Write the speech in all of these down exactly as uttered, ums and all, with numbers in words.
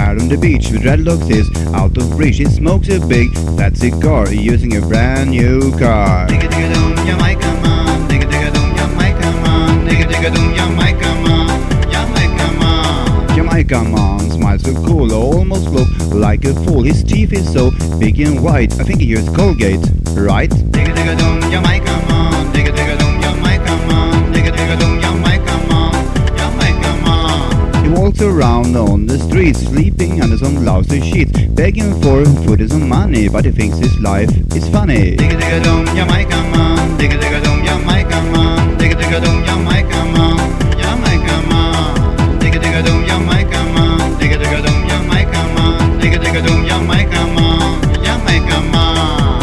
out on the beach with dreadlocks is out of reach. He smokes a big fat cigar using a brand new car. Digga digga dum, Jamaica man. Digga digga dum, Jamaica man. Digga digga dum, Jamaica man. Jamaica man. Jamaica man smiles so cool, almost look like a fool. His teeth is so big and white, I think he hears Colgate, right? Digga digga dum, Jamaica man. Digga digga dum, Jamaica man. Digga digga dum, Jamaica man. Jamaica man. He walks around on the streets, sleeping under some lousy sheets, begging for food and some money, but he thinks his life is funny. Digga digga dum, Jamaica man. Digga digga dum, Jamaica man. Digga digga dum, Jamaica man. Jamaica man. Digga digga dum, Jamaica man. Digga digga dum, Jamaica man. Digga digga dum, Jamaica man. Jamaica man.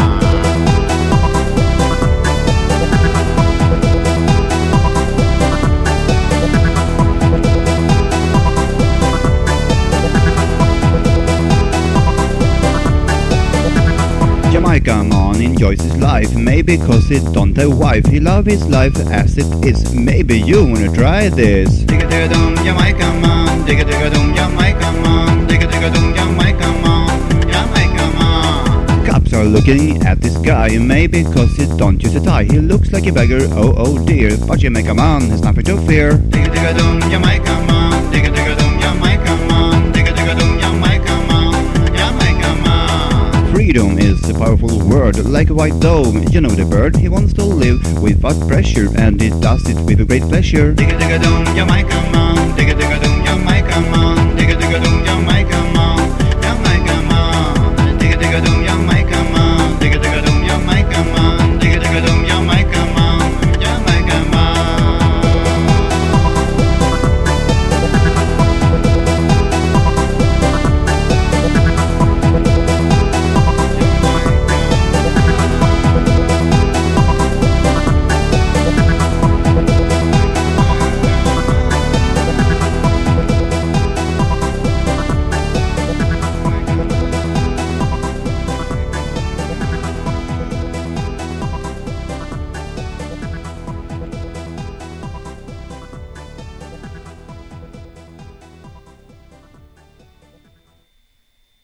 Jamaica man enjoys his life, maybe cause he don't have wife. He love his life as it is, maybe you wanna try this. Digga digga dum, Jamaica man. Digga digga dum, Jamaica man. Digga digga dum, Jamaica man. Jamaica man. Cops are looking at this guy, maybe cause he don't use a tie. He looks like a beggar, oh oh dear, but Jamaica man has nothing to fear. Digga digga dum, Jamaica man. Digga digga dum, Jamaica man. Digga digga dum, Jamaica man. Jamaica man. Freedom is a powerful word, like a white dove, you know the bird. He wants to live without pressure, and he does it with a great pleasure. Digga digga dum, Jamaica man. Digga digga